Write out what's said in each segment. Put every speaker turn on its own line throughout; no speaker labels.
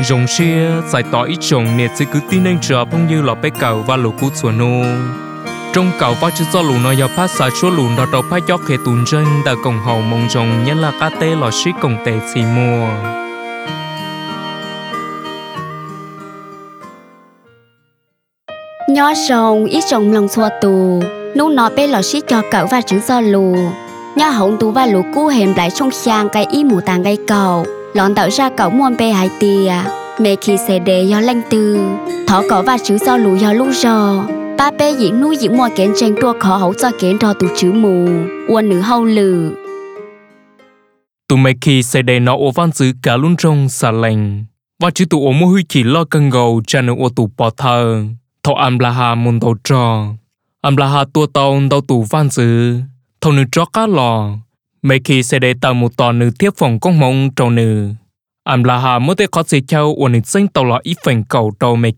rồng xia giải tỏa ít trồng nè chỉ cứ tin anh chờ phong như lọ bé cầu và lũ cú chuột nô trong cầu và chữ do lũ nó giờ phát xả chúa lũ đó đầu phát gió khề tùn chân đã cổng hậu mong rồng nhất là cá tê lọ xí cổng tê xì mùa
nhỏ rồng ít trồng lòng xua tù nú nó bé lọ xí cho cậu và chữ do lũ nhỏ hậu tù và lũ cú hẻm lại trong sang cái ý mù tàng gây cầu lọn tạo ra cậu muôn bê hai tìa mẹ khi sẽ để do lanh tư thọ cỏ và chữ do lũ do lũ rò ba bé diễn nuôi diễn mua kén tranh tua khó hậu cho kén rò tụ chữ mù uôn nữ hâu lử
tụ mẹ khi sẽ để nó ô văn chữ cả luôn trong xà lành và chữ tụ ô mua huy chỉ lo cân gầu cha nữ ô tụ bỏ thờ thọ am la hà môn đầu trò am la hà tua tàu đầu tụ văn chữ thọ nữ trò cá lò mẹ khi sẽ để tạo một tòa nữ tiếp phòng công mong trâu nữ am la hà mới tới khó sẽ theo uốn nữ sinh tàu lò ít phần cầu trâu mẹ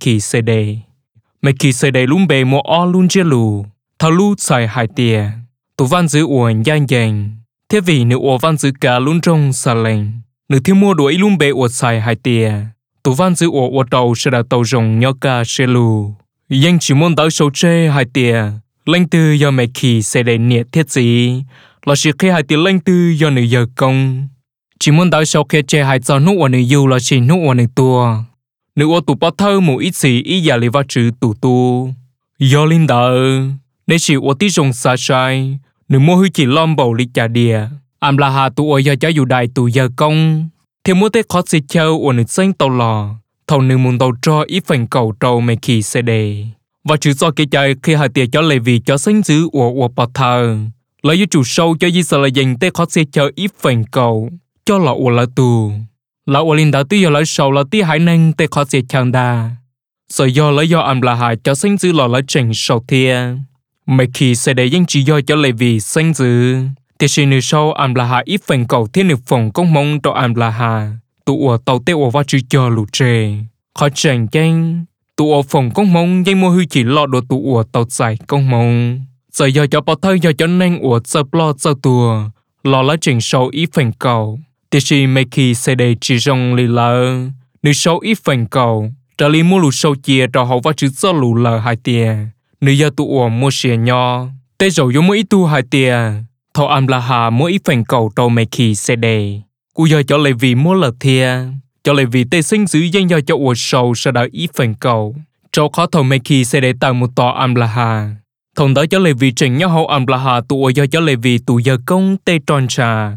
khi sẽ để luôn bề mua o luôn chia lù thao lú xài hai tia tụ văn chữ uốn giang giang thế vì nữ uốn văn chữ cả luôn trong xà lành nữ thiếu mua đuổi luôn bề uốn xài hai tia tụ văn chữ uốn tàu sẽ là tàu rồng nhỏ cả xe lù nhưng chỉ muốn đỡ sâu chê hai tia lãnh tư do mẹ khi sẽ để nhiệt thiết gì là chỉ khi hai tia lãnh tư do nữ giờ công chỉ muốn đỡ sâu khi chê hai giờ nụ uốn nữ yêu là chỉ nụ uốn nữ tua nữ uốn tụ bắt thơ một ít gì ý giả lý vật chữ tụ tu do linh đỡ nếu chỉ uốn tí rồng xa sai nữ mua huy chỉ lom bầu lý trả địa am la hà tụ uốn giờ cho dù đại tụ giờ công thì mua tới khó sẽ chơi uốn nữ xanh tàu lò thầu nữ muốn tàu cho ít phần cầu trâu mẹ khi sẽ để và chữ do cái chơi khi hai tia cho lệ vì cho sinh dữ uốn bắt thơ lấy với chủ sâu cho di sợ là dành tới khó sẽ chơi ít phần cầu cho là uốn là tù là uốn linh đỡ tí giờ lấy sầu là tí hải năng tới khó sẽ chàng đà sợ do lấy do am la hà cho sinh dữ là lấy trình sầu thia mẹ khi sẽ để những chỉ do cho lệ vì sinh dữ thì xin nữ sau am la hà ít phần cầu thiên nữ phòng công mong cho am la hà tụ ở tàu tê ở và chữ cho lũ trề khó chàng chanh tụ ở phòng công mong danh mua hư chỉ lọt đồ tụ ở tàu dài công mong giờ giờ cho bao thơi giờ cho nên ở sập lo sập tua lo lá trình sâu ít phần cầu thì xin mẹ khi sẽ để chỉ rong lì lờ nữ sâu ít phần cầu trả lý mua lũ sâu chia cho hậu và chữ cho lũ lờ hai tia nữ giờ tụ ở mua xìa nho tê dầu giống mỗi tu hai tia thọ am la hà mỗi ít phần cầu trâu mẹ khi sẽ để cú giờ cho lệ vì mua lợt thia cho lệ vì tê sinh giữ danh do cho uổng sầu sau đó ít phần cầu trâu khó thầu mẹ khi sẽ để tạo một tòa am la hà thông đó cho lệ vì trình nhau hậu am la hà tụ giờ cho lệ vì tụ giờ công tê tròn trà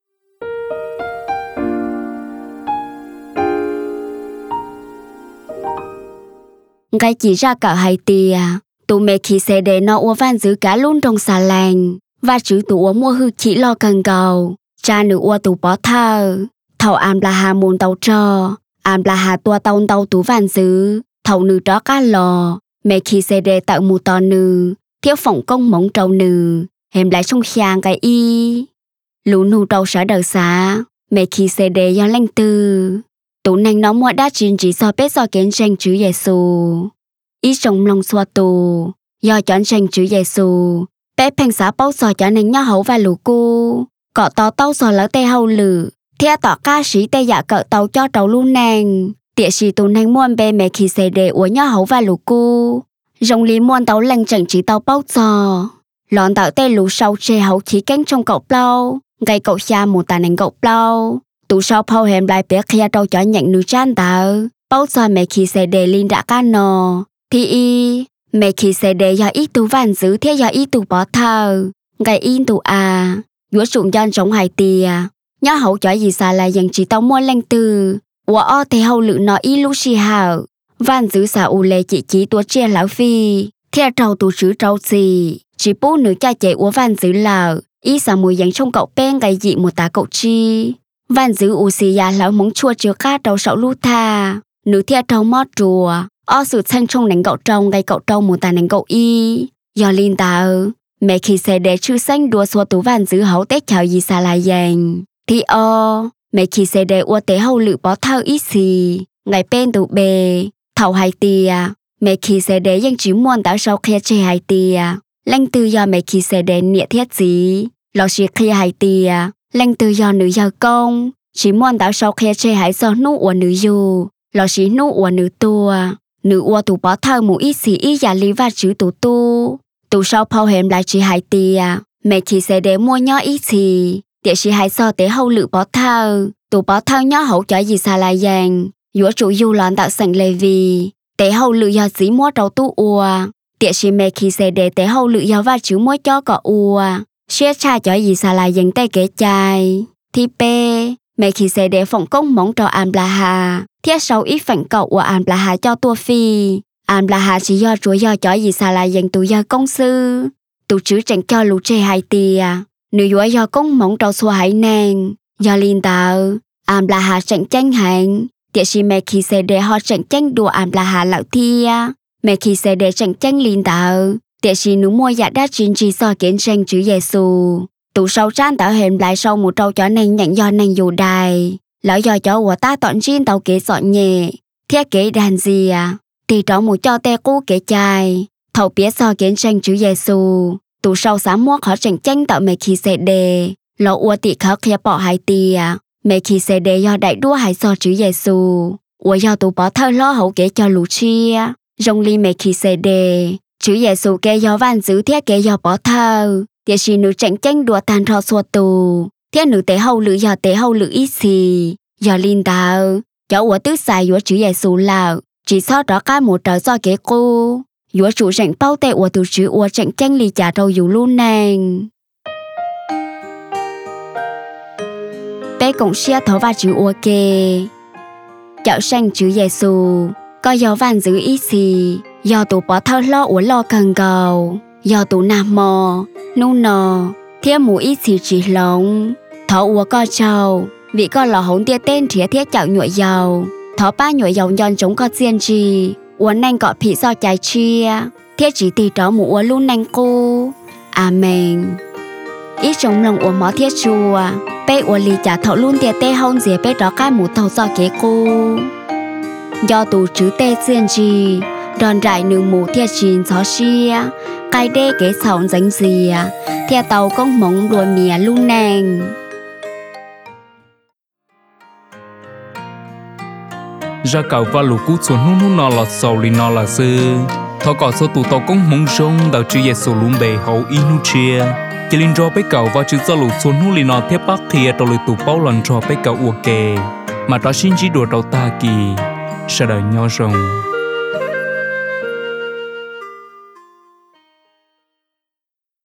cái chỉ ra cả hai tia tụ mẹ khi sẽ để nó uống van giữ cả luôn trong xà lành và chữ tụ uống mua hư chỉ lo cần cầu cha nữ uống tụ bỏ thơ thầu am la hà môn tàu trò am la hà tua tàu tụ van giữ thầu nữ đó cá lò mẹ khi sẽ để tạo một tò nữ thiếu phòng công mộng trâu nữ hẻm lại trong khang cái y lũ nụ trâu sở đời xá mẹ khi sẽ để do lanh tư tụ nành nó mua đá chín chỉ so bết do kiến tranh chữ Giêsu ít trong lòng xua tù do chọn tranh chữ Giêsu bé phèn xã bao sò cho nên nhau hậu và lũ cu cọ tàu tàu sò lỡ tê hậu lử theo tỏ ca sĩ tê dạ cỡ tàu cho trâu luôn nàng địa sĩ tụ nành muôn bê mẹ khi xe để uống nhau hậu và lũ cu rồng lý muôn tàu lành chẳng chỉ tàu bao sò lọn tạo tê lũ sâu chê hậu khí cánh trong cậu plau gây cậu xa một tà nành cậu plau tụ sau phao hẻm lại bé khía trâu cho nhận nữ chan tờ bao sò mẹ khi xe để linh đã ca nò thì y mẹ khi sẽ để do ít tu văn giữ thế do ít tu bỏ thơ ngày in tu à dũa sụng dân sống hai tia nhớ hậu cho gì xa là dành chỉ tao mua lanh từ ủa o thì hậu lự nó ít lúc xì hào văn giữ xa u lê chỉ tua chia lão phi theo trâu tu chữ trâu gì chỉ bố nữ cha chạy ủa văn giữ lờ ý xa mùi dành trong cậu bên ngày dị một tá cậu chi văn giữ u xì ya lão móng chua chứa cá trâu sậu lu tha nữ theo trâu mót rùa o sự thanh trong nành cậu trông gây cậu trông một tà nành cậu y do linh tờ mẹ khi xe để chữ xanh đua xua tú văn giữ hậu tết chào gì xa lại dành thì mẹ khi xe để ua tế hậu lự bó thao ít xì ngày bên tụ bề thầu hai tia mẹ khi xe để dân chỉ muốn tạo sau khi chê hai tia lanh tư do mẹ khi xe để nhẹ thiết gì lo xì khi hai tia lanh tư do nữ giờ công chỉ muốn tạo sau khi chê hai do nụ ua nữ dù lò xí nụ ua nữ ua tụ bỏ thơ mù ít xí ít giả lý và chữ tụ sau phao hẻm lại chỉ hai tia mẹ khi sẽ để mua nhỏ ít xí địa chỉ hai so tế hậu lự bỏ thơ tụ bỏ thơ nhỏ hậu cho gì xa lại dàng dũa chủ du loạn tạo sảnh lề vì tế hậu lự do xí mua trâu tu ua địa chỉ mẹ khi sẽ để tế hậu lự do và chữ mua cho cọ ua xếp cha cho gì xa lại dàng tay kế chai thì bê mẹ khi sẽ để phòng công mong cho am là hà thiết sau ít phản cậu của am là hà cho tua phi am là hà chỉ do chúa do cho gì xa lại dành tụ do công sư tụ chữ chẳng cho lũ trẻ hai tia nữ dũa do công mong trâu xua hải nàng do linh tạo am là hà chẳng tranh hành địa chỉ mẹ khi sẽ để họ chẳng tranh đùa am là hà lão thia mẹ khi sẽ để chẳng tranh linh tạo địa chỉ nữ mua giả đá chính trị so kiến tranh chữ Giêsu tụ sâu trán tạo hình lại sau một trâu chó này nhận do nàng dù đài lão do chó của ta tọn chín tàu kế dọn nhẹ thiết kế đàn gì thì tró một cho te cũ kế chai thầu biết so kiến tranh chữ Giêsu tụ sâu sáng mua khó chẳng tranh tạo mẹ khi sẽ đề lão ua tị khó khía bỏ hai tia mẹ khi sẽ đề do đại đua hai so chữ Giêsu ua do tụ bỏ thơ lo hậu kế cho lũ chia rong ly mẹ khi sẽ đề chữ Giêsu kế do van giữ thiết kế do bỏ thơ địa chỉ nữ tranh tranh đùa tàn thọ xua tù thiết nữ tế hậu lự ít xì do linh tạo cháu của tứ xài của chữ Giêsu là chỉ sau đó cái một trở do kế cô của chủ tranh bao tệ của từ chữ của tranh tranh lì trả đầu dù luôn nàng bé cũng xia thấu vào chữ của kê cháu tranh chữ Giêsu có do van giữ ít xì do tụ bỏ thơ lo của lo cần cầu do tụ nam mò nu nò thiết mũ ít xì chỉ lông thọ ua co trâu vì co lò hống tia tên thiết chảo nhụa dầu thọ ba nhụa dầu nhon chống co chiên trì ua nanh cọ phỉ do trái chia thiết chỉ tì đó mũ ua luôn nanh cô amen ít trong lòng ua mó thiết chùa bé ua lì trả thọ luôn tia tê hông dìa bé đó cái mũ thầu do kế cô do tụ chữ tê chiên trì đòn rải nữ mũ thiết chín gió xia cái đê kế sòng dánh gì theo tàu công mong đùa mía luôn nàng
ra cầu và lũ cú xuống nung nọ là sầu li nọ là sư thọ cỏ số tụ tàu công mong rong đào chữ Giêsu luôn bề hậu inu chia chỉ linh cho bé cầu và chữ do lũ xuống nung li nọ theo bắc thì tàu lũ tụ bao lần cho bé cầu uo kề mà đó xin chỉ đùa đầu ta kỳ sẽ đợi nhau rong